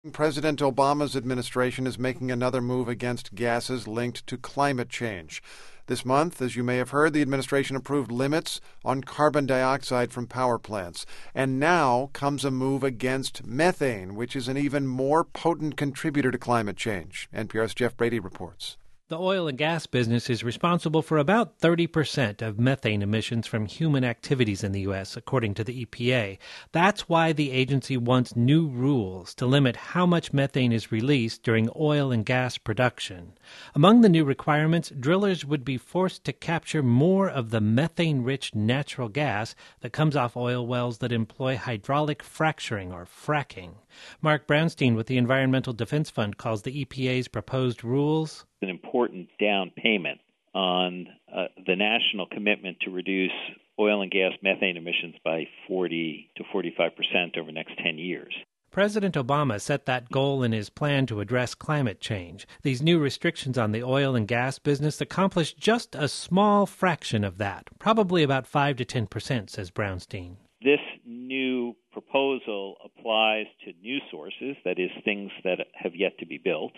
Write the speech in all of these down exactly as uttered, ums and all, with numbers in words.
President Obama's administration is making another move against gases linked to climate change. This month, as you may have heard, the administration approved limits on carbon dioxide from power plants. And now comes a move against methane, which is an even more potent contributor to climate change. N P R's Jeff Brady reports. The oil and gas business is responsible for about thirty percent of methane emissions from human activities in the U S, according to the E P A. That's why the agency wants new rules to limit how much methane is released during oil and gas production. Among the new requirements, drillers would be forced to capture more of the methane-rich natural gas that comes off oil wells that employ hydraulic fracturing or fracking. Mark Brownstein with the Environmental Defense Fund calls the E P A's proposed rules an important down payment on uh, the national commitment to reduce oil and gas methane emissions by forty to forty-five percent over the next ten years. President Obama set that goal in his plan to address climate change. These new restrictions on the oil and gas business accomplish just a small fraction of that, probably about five to ten percent, says Brownstein. This new proposal applies to new sources, that is, things that have yet to be built,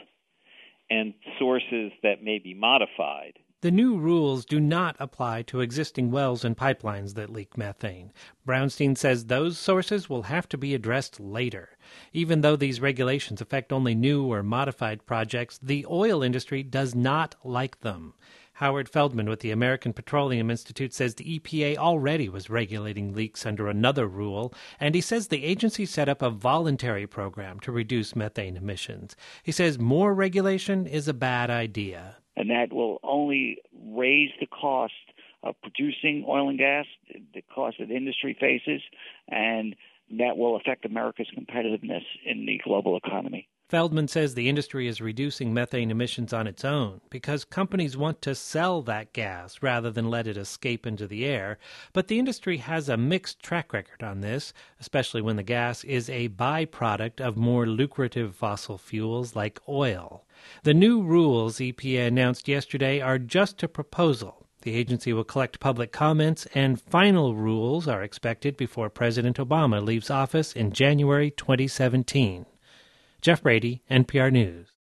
and sources that may be modified. The new rules do not apply to existing wells and pipelines that leak methane. Brownstein says those sources will have to be addressed later. Even though these regulations affect only new or modified projects, the oil industry does not like them. Howard Feldman with the American Petroleum Institute says the E P A already was regulating leaks under another rule, and he says the agency set up a voluntary program to reduce methane emissions. He says more regulation is a bad idea. And that will only raise the cost of producing oil and gas, the cost that industry faces, and that will affect America's competitiveness in the global economy. Feldman says the industry is reducing methane emissions on its own because companies want to sell that gas rather than let it escape into the air. But the industry has a mixed track record on this, especially when the gas is a byproduct of more lucrative fossil fuels like oil. The new rules E P A announced yesterday are just a proposal. The agency will collect public comments, and final rules are expected before President Obama leaves office in January twenty seventeen. Jeff Brady, N P R News.